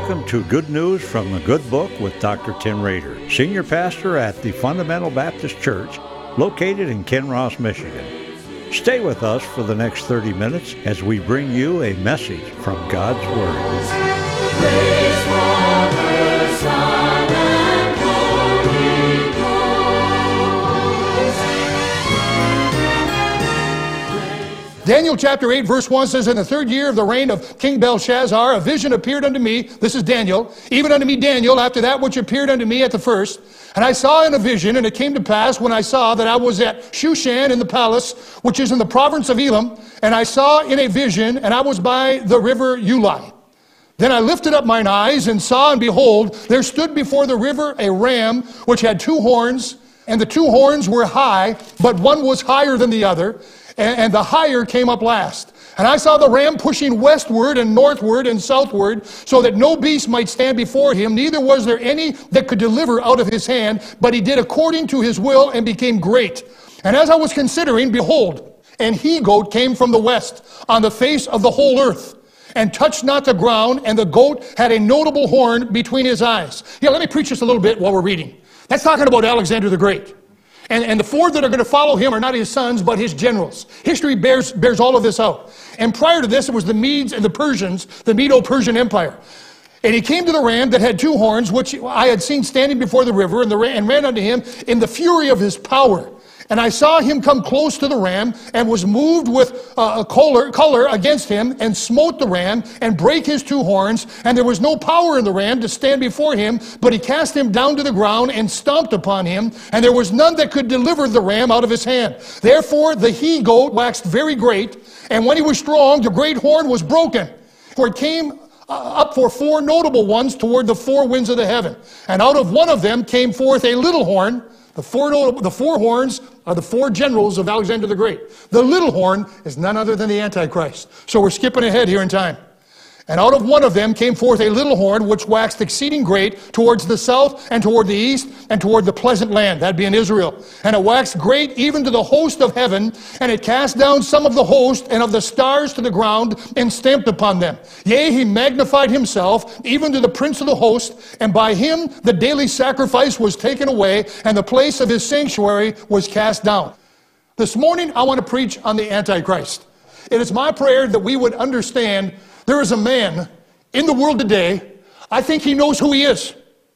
Welcome to Good News from the Good Book with Dr. Tim Rader, Senior Pastor at the Fundamental Baptist Church, located in Kinross, Michigan. Stay with us for the next 30 minutes as we bring you a message from God's Word. Praise Father, Son, and Holy Ghost. Daniel chapter 8 verse 1 says, "In the third year of the reign of King Belshazzar, a vision appeared unto me," this is Daniel, "even unto me Daniel, after that which appeared unto me at the first. And I saw in a vision, and it came to pass when I saw that I was at Shushan in the palace, which is in the province of Elam, and I saw in a vision, and I was by the river Ulai. Then I lifted up mine eyes and saw, and behold, there stood before the river a ram which had two horns, and the two horns were high, but one was higher than the other, and the higher came up last. And I saw the ram pushing westward and northward and southward, so that no beast might stand before him, neither was there any that could deliver out of his hand, but he did according to his will and became great. And as I was considering, behold, an he-goat came from the west on the face of the whole earth, and touched not the ground, and the goat had a notable horn between his eyes." Here, let me preach this a little bit while we're reading. That's talking about Alexander the Great. And the four that are going to follow him are not his sons, but his generals. History bears all of this out. And prior to this, it was the Medes and the Persians, the Medo-Persian Empire. And he came to the ram that had two horns, which I had seen standing before the river, and ran unto him in the fury of his power. And I saw him come close to the ram, and was moved with a choler against him, and smote the ram, and brake his two horns. And there was no power in the ram to stand before him, but he cast him down to the ground, and stomped upon him. And there was none that could deliver the ram out of his hand. Therefore the he-goat waxed very great, and when he was strong, the great horn was broken. For it came up for four notable ones toward the four winds of the heaven. And out of one of them came forth a little horn. The four horns are the four generals of Alexander the Great. The little horn is none other than the Antichrist. So we're skipping ahead here in time. "And out of one of them came forth a little horn, which waxed exceeding great towards the south, and toward the east, and toward the pleasant land," that being Israel. "And it waxed great even to the host of heaven, and it cast down some of the host and of the stars to the ground, and stamped upon them. Yea, he magnified himself, even to the prince of the host, and by him the daily sacrifice was taken away, and the place of his sanctuary was cast down." This morning, I want to preach on the Antichrist. It is my prayer that we would understand there is a man in the world today, I think he knows who he is.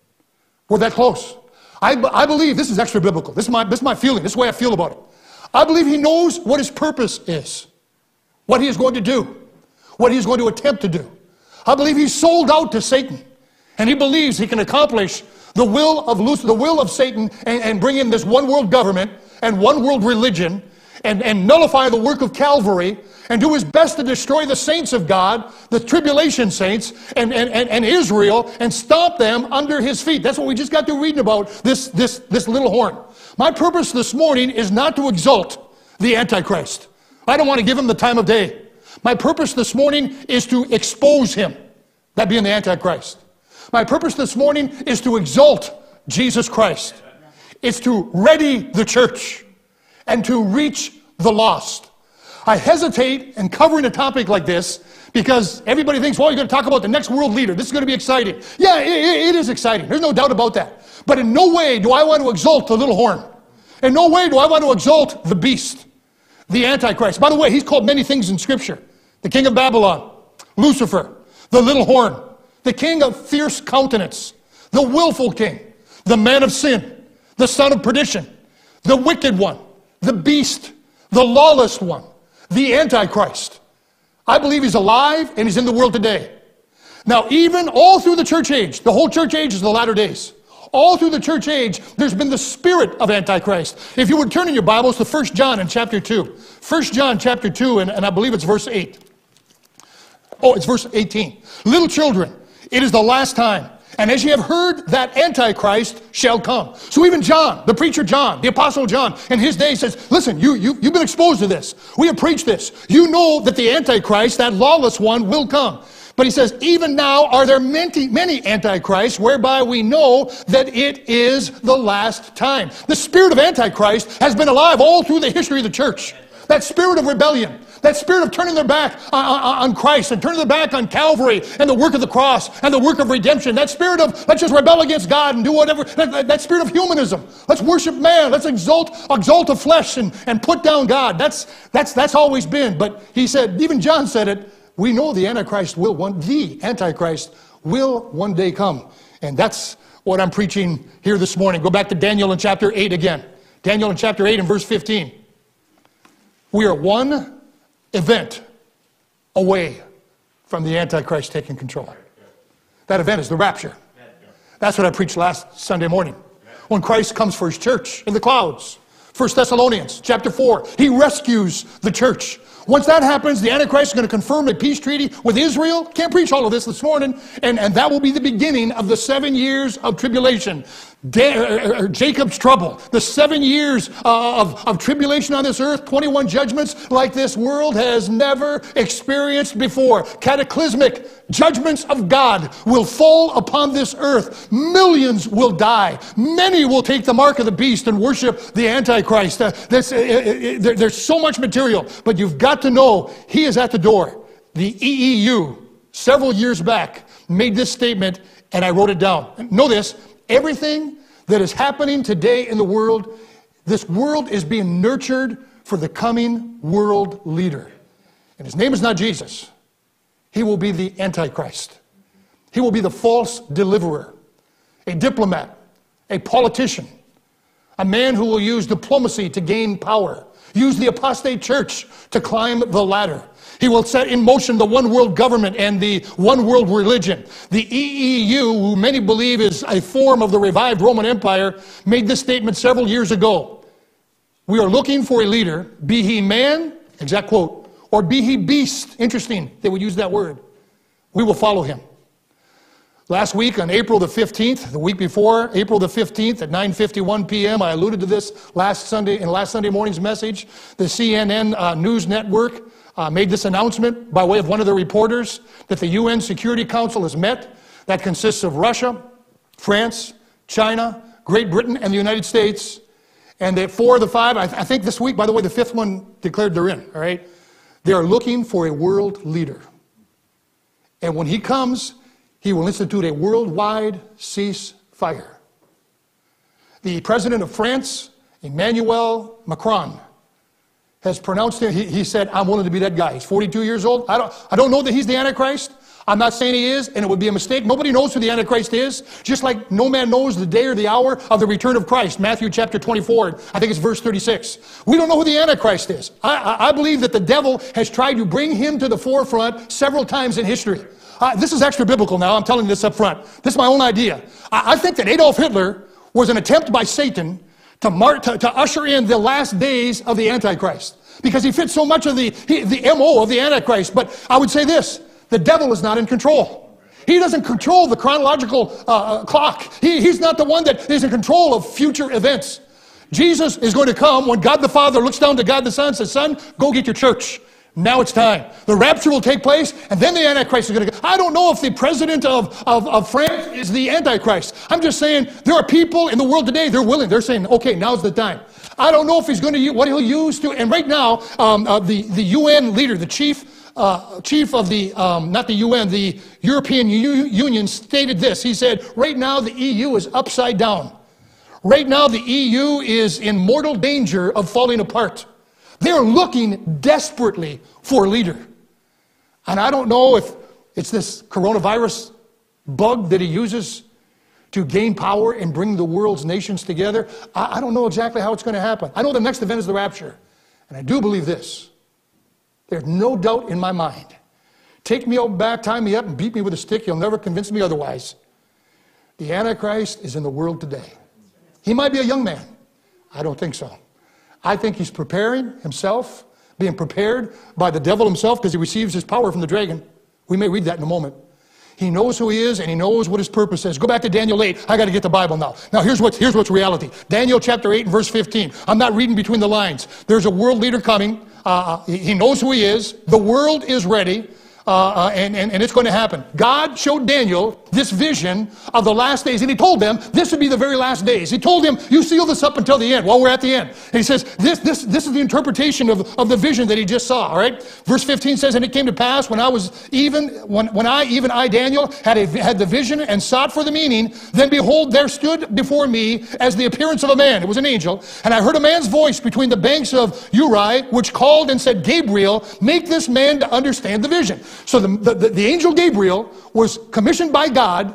We're that close. I believe, this is extra biblical. This is my feeling. This is the way I feel about it. I believe he knows what his purpose is, what he is going to do, what he is going to attempt to do. I believe he's sold out to Satan, and he believes he can accomplish the will of Satan, and bring in this one world government and one world religion, and nullify the work of Calvary, and do his best to destroy the saints of God, the tribulation saints, and Israel, and stomp them under his feet. That's what we just got through reading about, this little horn. My purpose this morning is not to exalt the Antichrist. I don't want to give him the time of day. My purpose this morning is to expose him, that being the Antichrist. My purpose this morning is to exalt Jesus Christ. It's to ready the church and to reach the lost. I hesitate in covering a topic like this because everybody thinks, well, you're going to talk about the next world leader. This is going to be exciting. Yeah, it is exciting. There's no doubt about that. But in no way do I want to exalt the little horn. In no way do I want to exalt the beast, the Antichrist. By the way, he's called many things in Scripture. The king of Babylon, Lucifer, the little horn, the king of fierce countenance, the willful king, the man of sin, the son of perdition, the wicked one, the beast, the lawless one, the Antichrist. I believe he's alive and he's in the world today. Now, even all through the church age, the whole church age is the latter days. All through the church age, there's been the spirit of Antichrist. If you would turn in your Bibles to 1 John in chapter 2. 1 John chapter 2, and I believe it's verse 8. Oh, it's verse 18. "Little children, it is the last time. And as ye have heard, that Antichrist shall come." So even John, the preacher John, the apostle John, in his day says, listen, you've been exposed to this. We have preached this. You know that the Antichrist, that lawless one, will come. But he says, even now are there many antichrists, whereby we know that it is the last time. The spirit of Antichrist has been alive all through the history of the church. That spirit of rebellion, That spirit of turning their back on Christ and turning their back on Calvary and the work of the cross and the work of redemption. That spirit of let's just rebel against God and do whatever. That spirit of humanism. Let's worship man. Let's exalt the flesh and put down God. That's always been. But he said, even John said it, we know the Antichrist will one day come. And that's what I'm preaching here this morning. Go back to Daniel in chapter 8 again. Daniel in chapter 8 and verse 15. We are one event away from the Antichrist taking control. That event is the rapture. That's what I preached last Sunday morning. When Christ comes for his church in the clouds. 1 Thessalonians chapter 4. He rescues the church. Once that happens, the Antichrist is going to confirm a peace treaty with Israel. Can't preach all of this morning. And that will be the beginning of the 7 years of tribulation. Jacob's trouble. The 7 years of tribulation on this earth. 21 judgments like this world has never experienced before. Cataclysmic judgments of God will fall upon this earth. Millions will die. Many will take the mark of the beast and worship the Antichrist. There's so much material. But you've got to know he is at the door. The EEU, several years back, made this statement, and I wrote it down. Know this. Everything that is happening today in the world, this world is being nurtured for the coming world leader. And his name is not Jesus. He will be the Antichrist. He will be the false deliverer, a diplomat, a politician, a man who will use diplomacy to gain power, use the apostate church to climb the ladder. He will set in motion the one world government and the one world religion. The EEU, who many believe is a form of the revived Roman Empire, made this statement several years ago. We are looking for a leader, be he man, exact quote, or be he beast. Interesting, they would use that word. We will follow him. Last week on April the 15th, the week before, April the 15th at 9:51 p.m., I alluded to this last Sunday morning's message. The CNN News Network made this announcement by way of one of the reporters that the UN Security Council has met. That consists of Russia, France, China, Great Britain, and the United States. And that 4 of the 5, I think this week, by the way, the 5th one declared they're in, all right? They are looking for a world leader. And when he comes, he will institute a worldwide ceasefire. The president of France, Emmanuel Macron, has pronounced it. He said, I'm willing to be that guy. He's 42 years old. I don't know that he's the Antichrist. I'm not saying he is, and it would be a mistake. Nobody knows who the Antichrist is, just like no man knows the day or the hour of the return of Christ. Matthew chapter 24, I think it's verse 36. We don't know who the Antichrist is. I believe that the devil has tried to bring him to the forefront several times in history. This is extra biblical now. I'm telling you this up front. This is my own idea. I think that Adolf Hitler was an attempt by Satan to usher in the last days of the Antichrist, because he fits so much of the MO of the Antichrist. But I would say this, the devil is not in control. He doesn't control the chronological clock. He's not the one that is in control of future events. Jesus is going to come when God the Father looks down to God the Son and says, son, go get your church. Now it's time. The rapture will take place, and then the Antichrist is going to go. I don't know if the president of France is the Antichrist. I'm just saying there are people in the world today, they're willing. They're saying, okay, now's the time. I don't know if he's going to use what he'll use to, and right now, the UN leader, the chief of the, not the UN, the European Union stated this. He said, right now the EU is upside down. Right now the EU is in mortal danger of falling apart. They're looking desperately for a leader. And I don't know if it's this coronavirus bug that he uses to gain power and bring the world's nations together. I don't know exactly how it's going to happen. I know the next event is the rapture. And I do believe this. There's no doubt in my mind. Take me out back, tie me up, and beat me with a stick. You'll never convince me otherwise. The Antichrist is in the world today. He might be a young man. I don't think so. I think he's preparing himself, being prepared by the devil himself, because he receives his power from the dragon. We may read that in a moment. He knows who he is, and he knows what his purpose is. Go back to Daniel 8. I got to get the Bible now. Now here's what's reality. Daniel chapter 8 and verse 15. I'm not reading between the lines. There's a world leader coming. He knows who he is. The world is ready, and it's going to happen. God showed Daniel this vision of the last days. And he told them this would be the very last days. He told them, you seal this up until the end. Well, we're at the end. And he says, this is the interpretation of the vision that he just saw. All right. Verse 15 says, and it came to pass when I, Daniel, had the vision and sought for the meaning, then behold, there stood before me as the appearance of a man. It was an angel. And I heard a man's voice between the banks of Uri, which called and said, Gabriel, make this man to understand the vision. So the angel Gabriel was commissioned by God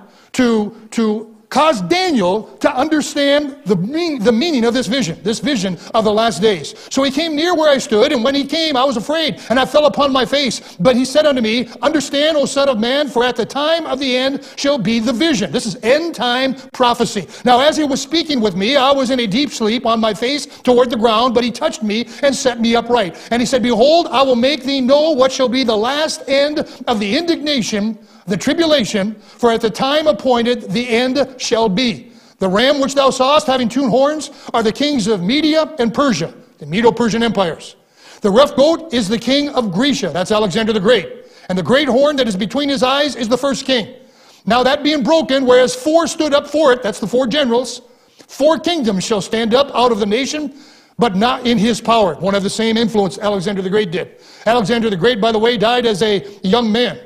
to cause Daniel to understand the meaning of this vision of the last days. So he came near where I stood, and when he came, I was afraid, and I fell upon my face. But he said unto me, understand, O son of man, for at the time of the end shall be the vision. This is end time prophecy. Now as he was speaking with me, I was in a deep sleep on my face toward the ground, but he touched me and set me upright. And he said, behold, I will make thee know what shall be the last end of the indignation, the tribulation, for at the time appointed the end shall be. The ram which thou sawest having two horns are the kings of Media and Persia, the Medo-Persian empires. The rough goat is the king of Grecia, that's Alexander the Great. And the great horn that is between his eyes is the first king. Now that being broken, whereas four stood up for it, that's the four generals, 4 kingdoms shall stand up out of the nation, but not in his power. Won't have the same influence Alexander the Great did. Alexander the Great, by the way, died as a young man.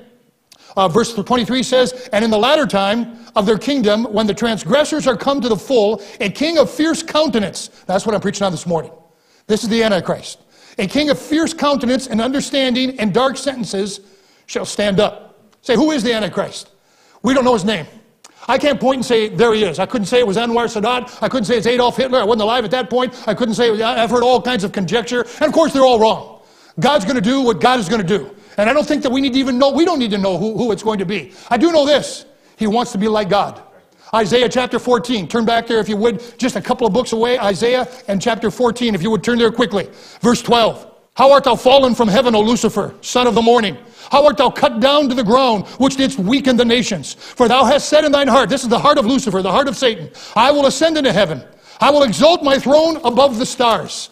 Verse 23 says, and in the latter time of their kingdom, when the transgressors are come to the full, a king of fierce countenance. That's what I'm preaching on this morning. This is the Antichrist. A king of fierce countenance and understanding and dark sentences shall stand up. Say, who is the Antichrist? We don't know his name. I can't point and say, there he is. I couldn't say it was Anwar Sadat. I couldn't say it's Adolf Hitler. I wasn't alive at that point. I couldn't say, I've heard all kinds of conjecture. And of course, they're all wrong. God's going to do what God is going to do. And I don't think that we need to even know, we don't need to know who it's going to be. I do know this. He wants to be like God. Isaiah chapter 14. Turn back there if you would, just a couple of books away. Isaiah and chapter 14, if you would turn there quickly. Verse 12. How art thou fallen from heaven, O Lucifer, son of the morning? How art thou cut down to the ground, which didst weaken the nations? For thou hast said in thine heart, this is the heart of Lucifer, the heart of Satan, I will ascend into heaven. I will exalt my throne above the stars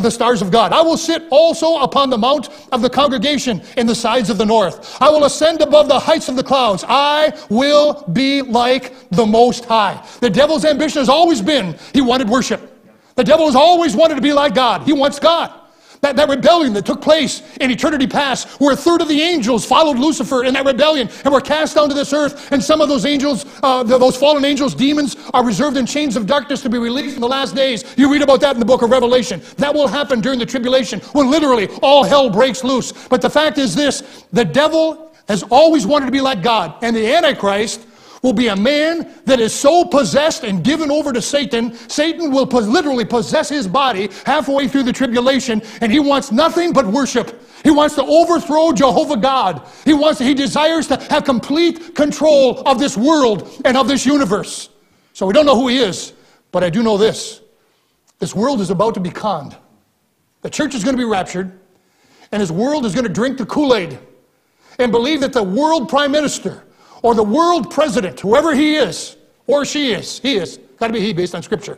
of God. I will sit also upon the mount of the congregation in the sides of the north. I will ascend above the heights of the clouds. I will be like the Most High. The devil's ambition has always been, he wanted worship. The devil has always wanted to be like God. He wants God. That rebellion that took place in eternity past, where 1/3 of the angels followed Lucifer in that rebellion and were cast down to this earth, and some of those angels, those fallen angels, demons, are reserved in chains of darkness to be released in the last days. You read about that in the book of Revelation. That will happen during the tribulation, when literally all hell breaks loose. But the fact is this, the devil has always wanted to be like God, and the Antichrist will be a man that is so possessed and given over to Satan, Satan will literally possess his body halfway through the tribulation, and he wants nothing but worship. He wants to overthrow Jehovah God. He desires to have complete control of this world and of this universe. So we don't know who he is, but I do know this. This world is about to be conned. The church is going to be raptured, and his world is going to drink the Kool-Aid and believe that the world prime minister or the world president, whoever he is, or she is, he is, got to be he based on Scripture.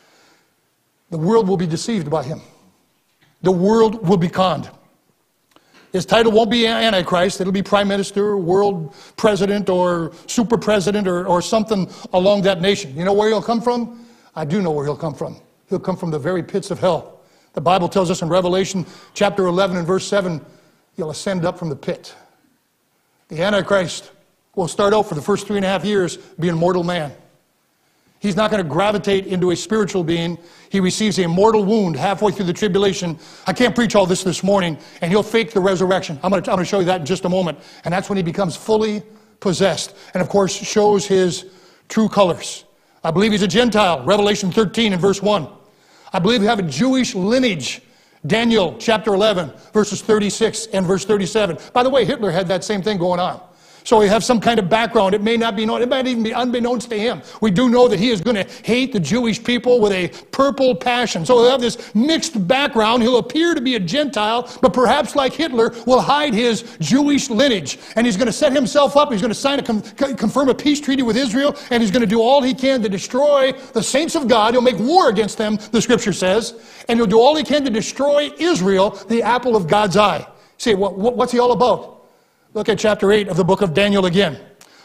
The world will be deceived by him. The world will be conned. His title won't be Antichrist, it'll be prime minister, world president, or super president, or something along that nation. You know where he'll come from? I do know where he'll come from. He'll come from the very pits of hell. The Bible tells us in Revelation chapter 11 and verse 7, he'll ascend up from the pit. The Antichrist will start out for the first 3.5 years being a mortal man. He's not going to gravitate into a spiritual being. He receives a mortal wound halfway through the tribulation. I can't preach all this morning, and he'll fake the resurrection. I'm going to show you that in just a moment. And that's when he becomes fully possessed, and of course shows his true colors. I believe he's a Gentile, Revelation 13 and verse 1. I believe we have a Jewish lineage, Daniel chapter 11, verses 36 and verse 37. By the way, Hitler had that same thing going on. So we have some kind of background. It may not be known. It might even be unbeknownst to him. We do know that he is going to hate the Jewish people with a purple passion. So he'll have this mixed background. He'll appear to be a Gentile, but perhaps like Hitler, will hide his Jewish lineage. And he's going to set himself up. He's going to confirm a peace treaty with Israel, and he's going to do all he can to destroy the saints of God. He'll make war against them, the Scripture says, and he'll do all he can to destroy Israel, the apple of God's eye. See, what's he all about? Look at chapter 8 of the book of Daniel again.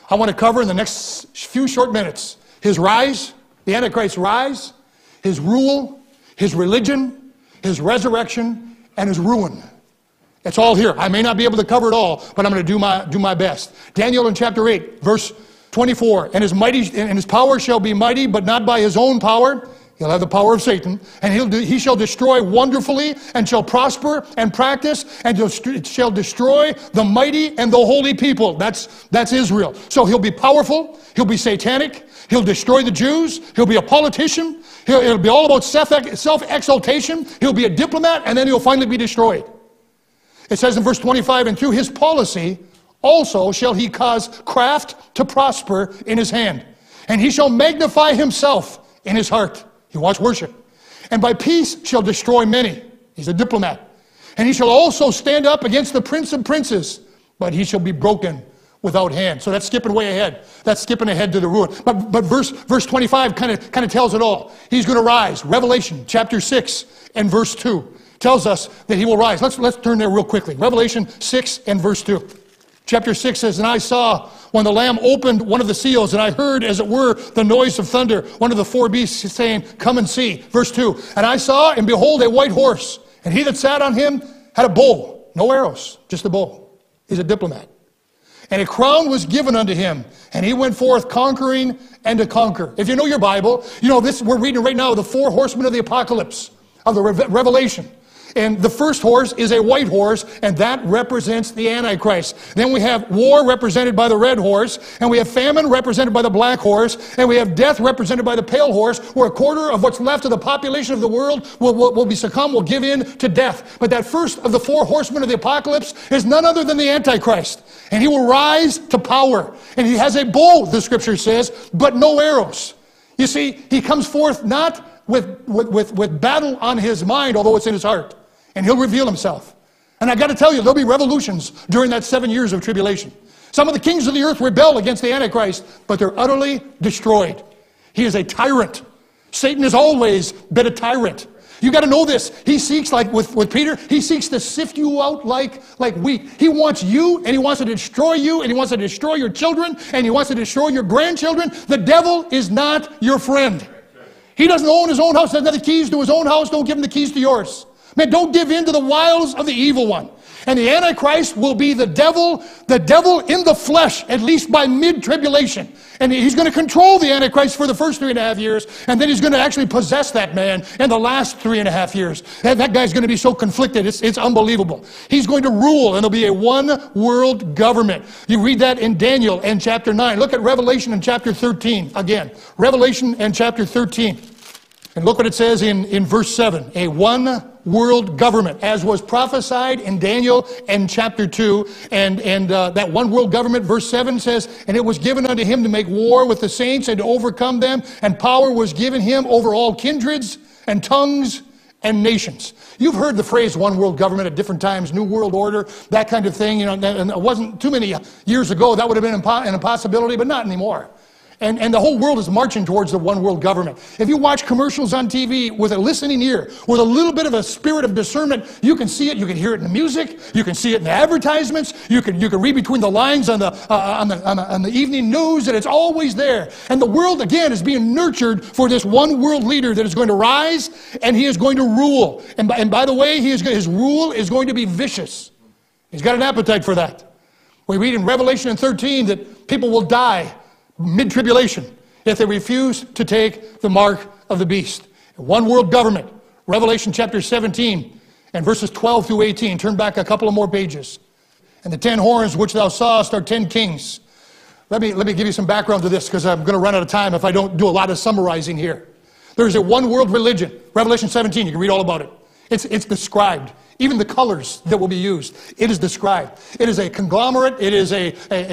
I want to cover in the next few short minutes his rise, the Antichrist's rise, his rule, his religion, his resurrection, and his ruin. It's all here. I may not be able to cover it all, but I'm going to do my best. Daniel in chapter 8, verse 24, and his power shall be mighty, but not by his own power. He'll have the power of Satan, and he shall destroy wonderfully, and shall prosper and practice, and shall destroy the mighty and the holy people. That's Israel. So he'll be powerful, he'll be satanic, he'll destroy the Jews, he'll be a politician, it'll be all about self-exaltation, he'll be a diplomat, and then he'll finally be destroyed. It says in verse 25, and through his policy also shall he cause craft to prosper in his hand, and he shall magnify himself in his heart. He wants worship. And by peace shall destroy many. He's a diplomat. And he shall also stand up against the prince of princes, but he shall be broken without hand. So that's skipping way ahead. That's skipping ahead to the ruin. But verse 25 kind of tells it all. He's going to rise. Revelation chapter 6 and verse 2 tells us that he will rise. Let's turn there real quickly. Revelation 6 and verse 2. Chapter 6 says, and I saw when the Lamb opened one of the seals, and I heard, as it were, the noise of thunder, one of the four beasts saying, come and see. Verse 2, and I saw, and behold, a white horse, and he that sat on him had a bow, no arrows, just a bow. He's a diplomat. And a crown was given unto him, and he went forth conquering and to conquer. If you know your Bible, you know this. We're reading right now the four horsemen of the apocalypse, of the Revelation. And the first horse is a white horse, and that represents the Antichrist. Then we have war represented by the red horse, and we have famine represented by the black horse, and we have death represented by the pale horse, where a quarter of what's left of the population of the world will give in to death. But that first of the four horsemen of the apocalypse is none other than the Antichrist. And he will rise to power. And he has a bow, the scripture says, but no arrows. You see, he comes forth not with battle on his mind, although it's in his heart. And he'll reveal himself. And I got to tell you, there'll be revolutions during that 7 years of tribulation. Some of the kings of the earth rebel against the Antichrist, but they're utterly destroyed. He is a tyrant. Satan has always been a tyrant. You got to know this. He seeks, like with Peter, he seeks to sift you out like wheat. He wants you, and he wants to destroy you, and he wants to destroy your children, and he wants to destroy your grandchildren. The devil is not your friend. He doesn't own his own house, doesn't have the keys to his own house. Don't give him the keys to yours. Man, don't give in to the wiles of the evil one. And the Antichrist will be the devil in the flesh, at least by mid-tribulation. And he's going to control the Antichrist for the first 3.5 years, and then he's going to actually possess that man in the last 3.5 years. That guy's going to be so conflicted, it's unbelievable. He's going to rule, and there'll be a one-world government. You read that in Daniel and chapter 9. Look at Revelation in chapter 13 again. Revelation and chapter 13. And look what it says in verse 7. A one-world government, as was prophesied in Daniel and chapter 2. And that one-world government, verse 7 says, and it was given unto him to make war with the saints and to overcome them. And power was given him over all kindreds and tongues and nations. You've heard the phrase one-world government at different times, New World Order, that kind of thing. You know, and it wasn't too many years ago. That would have been an impossibility, but not anymore. And the whole world is marching towards the one world government. If you watch commercials on TV with a listening ear, with a little bit of a spirit of discernment, you can see it, you can hear it in the music, you can see it in the advertisements, you can read between the lines on the evening news, and it's always there. And the world, again, is being nurtured for this one world leader that is going to rise, and he is going to rule. And by the way, his rule is going to be vicious. He's got an appetite for that. We read in Revelation 13 that people will die mid-tribulation if they refuse to take the mark of the beast. One world government, Revelation chapter 17 and verses 12 through 18. Turn back a couple of more pages. And the 10 horns which thou sawest are 10 kings. Let me give you some background to this, because I'm going to run out of time if I don't do a lot of summarizing here. There's a one world religion. Revelation 17, you can read all about it. It's described. Even the colors that will be used, it is described. It is a conglomerate. It is a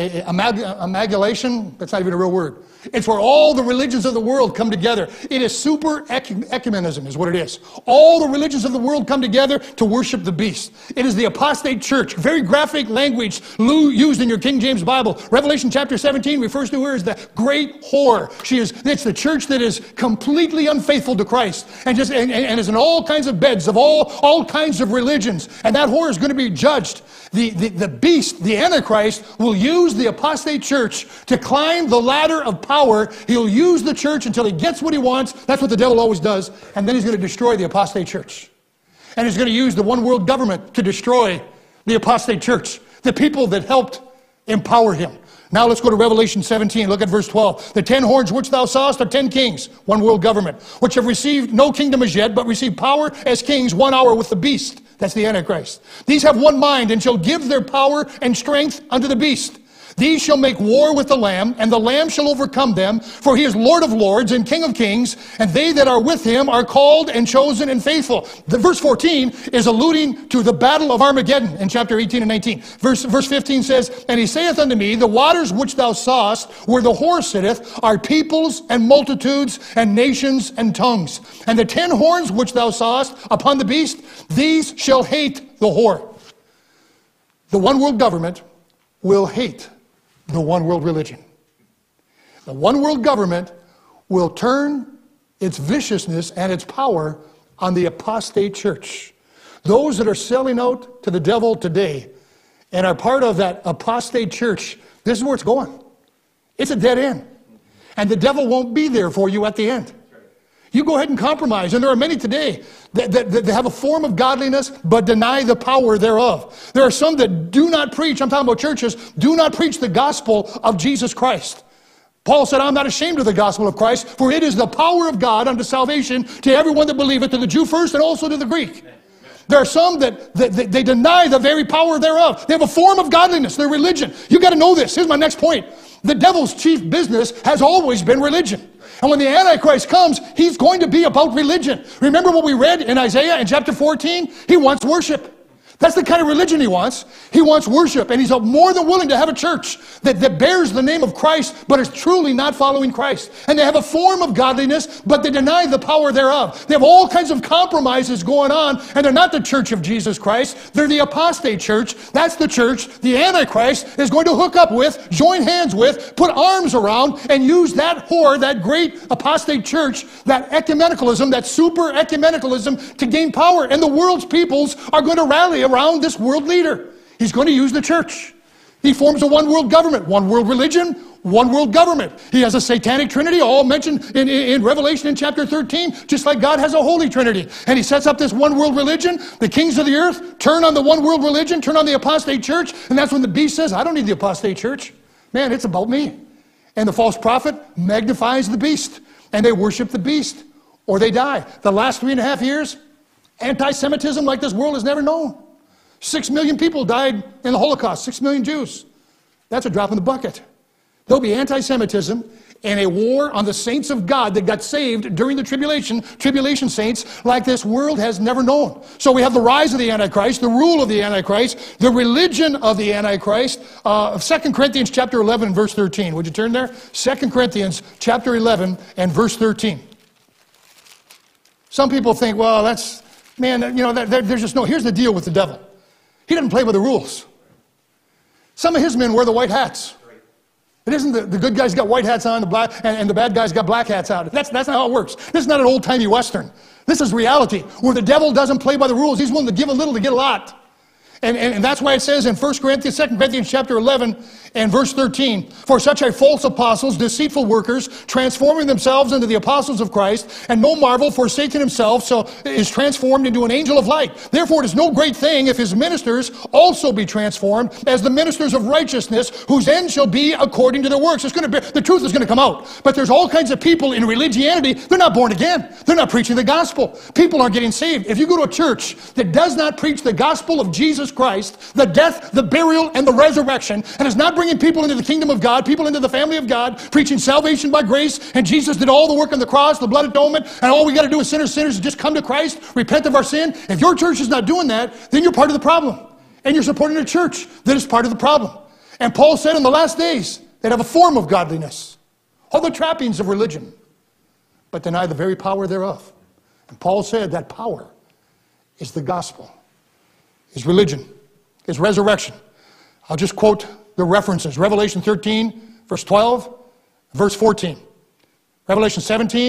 amalgamation. That's not even a real word. It's where all the religions of the world come together. It is super ecumenism is what it is. All the religions of the world come together to worship the beast. It is the apostate church. Very graphic language used in your King James Bible. Revelation chapter 17 refers to her as the great whore. It's the church that is completely unfaithful to Christ and is in all kinds of beds of all kinds of religions. religions, and that whore is going to be judged. The beast, the Antichrist, will use the apostate church to climb the ladder of power. He'll use the church until he gets what he wants. That's what the devil always does. And then he's going to destroy the apostate church. And he's going to use the one world government to destroy the apostate church, the people that helped empower him. Now let's go to Revelation 17. Look at verse 12. The 10 horns which thou sawest are 10 kings, one world government, which have received no kingdom as yet, but received power as kings 1 hour with the beast. That's the Antichrist. These have one mind and shall give their power and strength unto the beast. These shall make war with the Lamb, and the Lamb shall overcome them, for he is Lord of lords and King of kings, and they that are with him are called and chosen and faithful. The verse 14 is alluding to the battle of Armageddon in chapter 18 and 19. Verse 15 says, And he saith unto me, The waters which thou sawest, where the whore sitteth, are peoples and multitudes and nations and tongues. And the 10 horns which thou sawest upon the beast, these shall hate the whore. The one world government will hate the one world religion. The one world government will turn its viciousness and its power on the apostate church. Those that are selling out to the devil today and are part of that apostate church, this is where it's going. It's a dead end. And the devil won't be there for you at the end. You go ahead and compromise. And there are many today that have a form of godliness but deny the power thereof. There are some that do not preach, I'm talking about churches, do not preach the gospel of Jesus Christ. Paul said, I'm not ashamed of the gospel of Christ, for it is the power of God unto salvation to everyone that believeth, to the Jew first and also to the Greek. There are some that they deny the very power thereof. They have a form of godliness, their religion. You got to know this. Here's my next point. The devil's chief business has always been religion. And when the Antichrist comes, he's going to be about religion. Remember what we read in Isaiah in chapter 14? He wants worship. That's the kind of religion he wants. He wants worship, and he's more than willing to have a church that bears the name of Christ, but is truly not following Christ. And they have a form of godliness, but they deny the power thereof. They have all kinds of compromises going on, and they're not the church of Jesus Christ. They're the apostate church. That's the church the Antichrist is going to hook up with, join hands with, put arms around, and use that whore, that great apostate church, that ecumenicalism, that super ecumenicalism to gain power. And the world's peoples are going to rally around this world leader. He's going to use the church. He forms a one world government, one world religion, one world government. He has a satanic trinity, all mentioned in Revelation in chapter 13, just like God has a holy trinity. And he sets up this one world religion. The kings of the earth turn on the one world religion, turn on the apostate church, and that's when the beast says, I don't need the apostate church. Man, it's about me. And the false prophet magnifies the beast, and they worship the beast, or they die. The last 3.5 years, anti-Semitism like this world has never known. 6 million people died in the Holocaust, 6 million Jews. That's a drop in the bucket. There'll be anti-Semitism and a war on the saints of God that got saved during the tribulation saints like this world has never known. So we have the rise of the Antichrist, the rule of the Antichrist, the religion of the Antichrist. 2 Corinthians chapter 11 and verse 13. Would you turn there? 2 Corinthians chapter 11 and verse 13. Some people think, well, that's, man, you know, there's just no, here's the deal with the devil. He doesn't play by the rules. Some of his men wear the white hats. It isn't the good guys got white hats on, and the bad guys got black hats on. That's not how it works. This is not an old-timey Western. This is reality, where the devil doesn't play by the rules. He's willing to give a little to get a lot. And that's why it says in 2 Corinthians chapter 11 and verse 13, For such are false apostles, deceitful workers, transforming themselves into the apostles of Christ, and no marvel, for Satan himself is transformed into an angel of light. Therefore it is no great thing if his ministers also be transformed as the ministers of righteousness, whose end shall be according to their works. The truth is going to come out. But there's all kinds of people in religianity, they're not born again. They're not preaching the gospel. People aren't getting saved. If you go to a church that does not preach the gospel of Jesus Christ, the death, the burial, and the resurrection, and is not bringing people into the kingdom of God, people into the family of God, preaching salvation by grace, and Jesus did all the work on the cross, the blood atonement, and all we got to do as sinners is just come to Christ, repent of our sin. If your church is not doing that, then you're part of the problem. And you're supporting a church that is part of the problem. And Paul said in the last days, they'd have a form of godliness, all the trappings of religion, but deny the very power thereof. And Paul said that power is the gospel, is religion, is resurrection. I'll just quote the references. Revelation 13, verse 12, verse 14. Revelation 17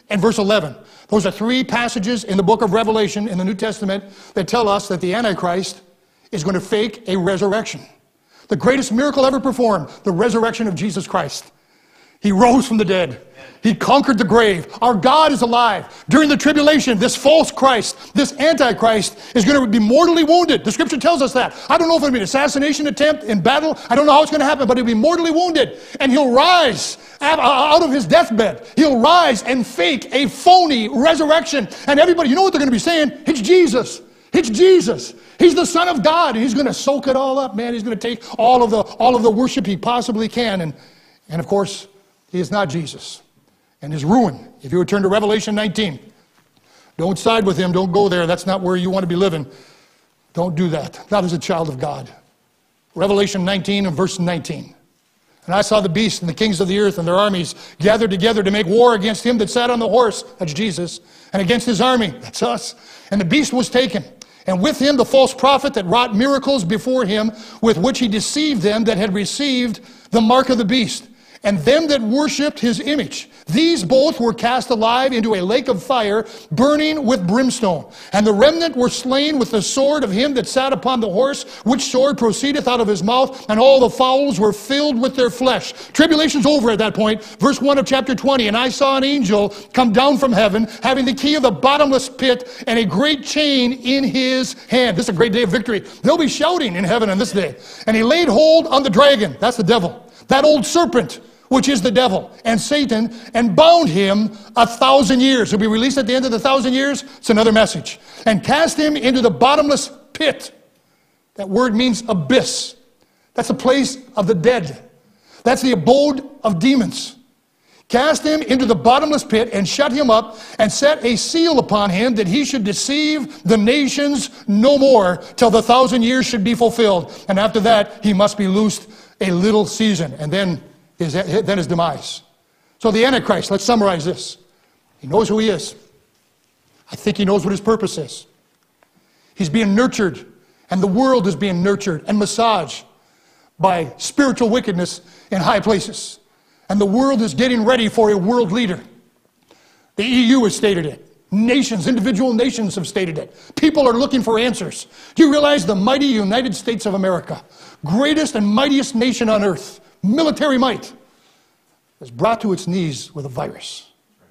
and verse 11. Those are three passages in the book of Revelation in the New Testament that tell us that the Antichrist is going to fake a resurrection. The greatest miracle ever performed, the resurrection of Jesus Christ. He rose from the dead. He conquered the grave. Our God is alive. During the tribulation, this false Christ, this Antichrist, is going to be mortally wounded. The scripture tells us that. I don't know if it'll be an assassination attempt in battle. I don't know how it's going to happen, but he'll be mortally wounded. And he'll rise out of his deathbed. He'll rise and fake a phony resurrection. And everybody, you know what they're going to be saying? It's Jesus. It's Jesus. He's the Son of God. And he's going to soak it all up, man. He's going to take all of the worship he possibly can. And of course, he is not Jesus. And his ruin. If you would turn to Revelation 19, don't side with him. Don't go there. That's not where you want to be living. Don't do that. Not as a child of God. Revelation 19 and verse 19. And I saw the beast and the kings of the earth and their armies gathered together to make war against him that sat on the horse, that's Jesus, and against his army, that's us. And the beast was taken, and with him the false prophet that wrought miracles before him, with which he deceived them that had received the mark of the beast, and them that worshipped his image. These both were cast alive into a lake of fire, burning with brimstone. And the remnant were slain with the sword of him that sat upon the horse, which sword proceedeth out of his mouth, and all the fowls were filled with their flesh. Tribulation's over at that point. Verse 1 of chapter 20, and I saw an angel come down from heaven, having the key of the bottomless pit, and a great chain in his hand. This is a great day of victory. They'll be shouting in heaven on this day. And he laid hold on the dragon, that's the devil, that old serpent, which is the devil, and Satan, and bound him 1,000 years. He'll be released at the end of the 1,000 years. It's another message. And cast him into the bottomless pit. That word means abyss. That's the place of the dead. That's the abode of demons. Cast him into the bottomless pit and shut him up and set a seal upon him that he should deceive the nations no more till the 1,000 years should be fulfilled. And after that, he must be loosed a little season. And then his demise. So the Antichrist, let's summarize this. He knows who he is. I think he knows what his purpose is. He's being nurtured, and the world is being nurtured and massaged by spiritual wickedness in high places. And the world is getting ready for a world leader. The EU has stated it. Nations, individual nations have stated it. People are looking for answers. Do you realize the mighty United States of America, greatest and mightiest nation on earth, military might, is brought to its knees with a virus?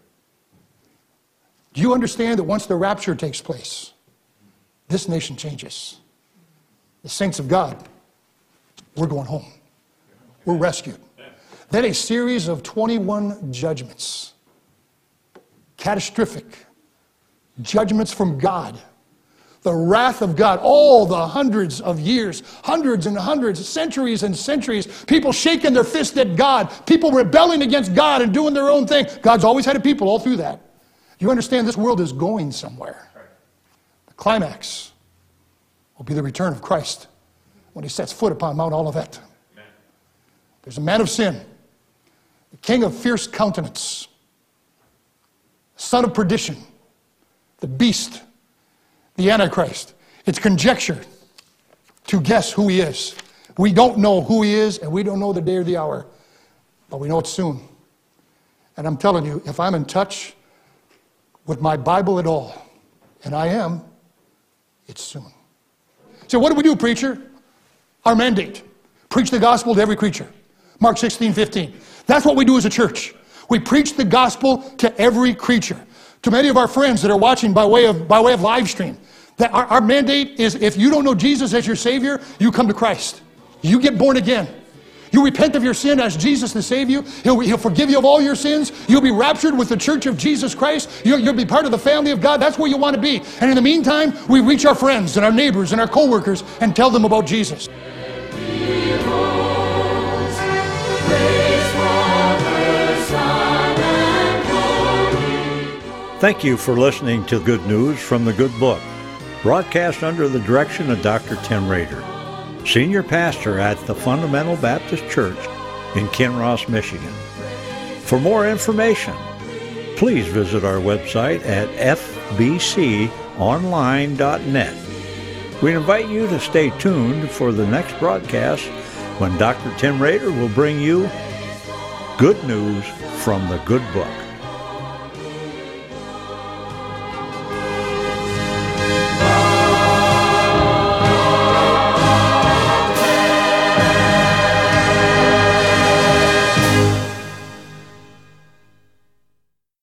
Do you understand that once the rapture takes place, this nation changes? The saints of God, we're going home. We're rescued. Then a series of 21 judgments, catastrophic judgments from God. The wrath of God, all the hundreds of years, hundreds and hundreds, centuries and centuries, people shaking their fist at God, people rebelling against God and doing their own thing. God's always had a people all through that. You understand this world is going somewhere. The climax will be the return of Christ when he sets foot upon Mount Olivet. There's a man of sin, the king of fierce countenance, son of perdition, the beast, the Antichrist. It's conjecture to guess who he is. We don't know who he is, and we don't know the day or the hour, but we know it's soon. And I'm telling you, if I'm in touch with my Bible at all, and I am, it's soon. So what do we do, preacher? Our mandate. Preach the gospel to every creature. Mark 16:15. That's what we do as a church. We preach the gospel to every creature. To many of our friends that are watching by way of live stream, that our mandate is, if you don't know Jesus as your Savior, you come to Christ. You get born again. You repent of your sin, ask Jesus to save you. He'll forgive you of all your sins. You'll be raptured with the church of Jesus Christ. You'll be part of the family of God. That's where you want to be. And in the meantime, we reach our friends and our neighbors and our co-workers and tell them about Jesus. Thank you for listening to Good News from the Good Book, broadcast under the direction of Dr. Tim Rader, Senior Pastor at the Fundamental Baptist Church in Kinross, Michigan. For more information, please visit our website at fbconline.net. We invite you to stay tuned for the next broadcast when Dr. Tim Rader will bring you Good News from the Good Book.